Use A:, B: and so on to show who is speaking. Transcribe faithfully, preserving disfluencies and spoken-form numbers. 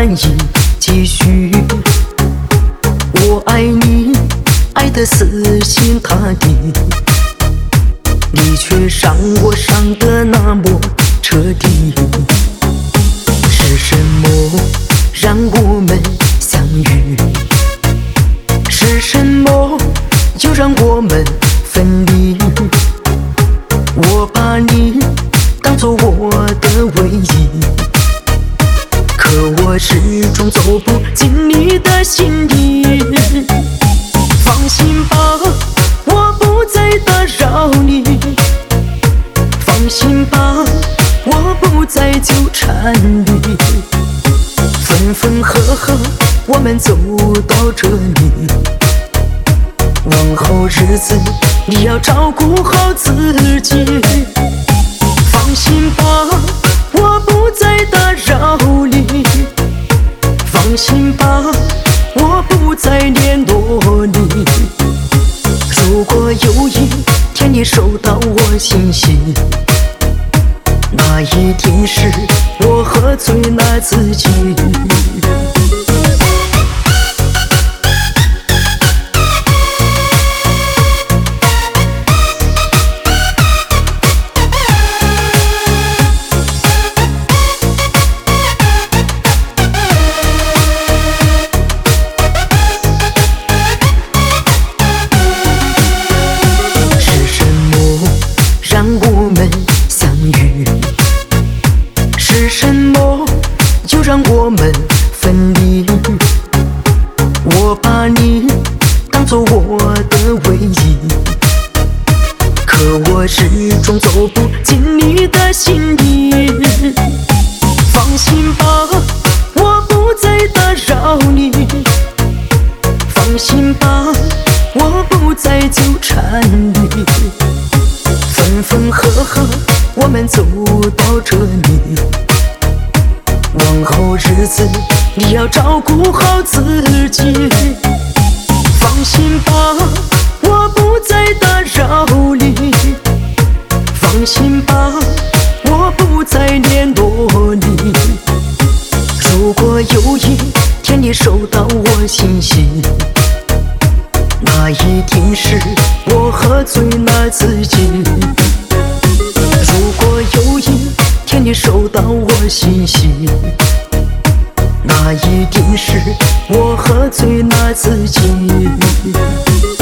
A: 难以继续。我爱你，爱得死心塌地，你却伤我伤得那么彻底。是什么让我们相遇？是什么又让我们分离？我把你当作我的唯一，可我始终走不进你的心里。放心吧，我不再打扰你。放心吧，我不再纠缠你。分分合合，我们走到这里，往后日子你要照顾好自己。放心吧，我不再打扰你。放心吧，我不再联络你。如果有一天你收到我信息，那一定是我喝醉了自己。让我们相遇，是什么又让我们分离？我把你当作我的唯一，可我始终走不进你的心里。放心吧，我不再打扰你。放心吧，我不再纠缠你。分分合合，我们走到这里，往后日子你要照顾好自己。放心吧，我不再打扰你。放心吧，我不再联络你。如果有一天你收到我信息，那一定是我喝醉了自己。如果有一天你收到我信息，那一定是我喝醉了自己。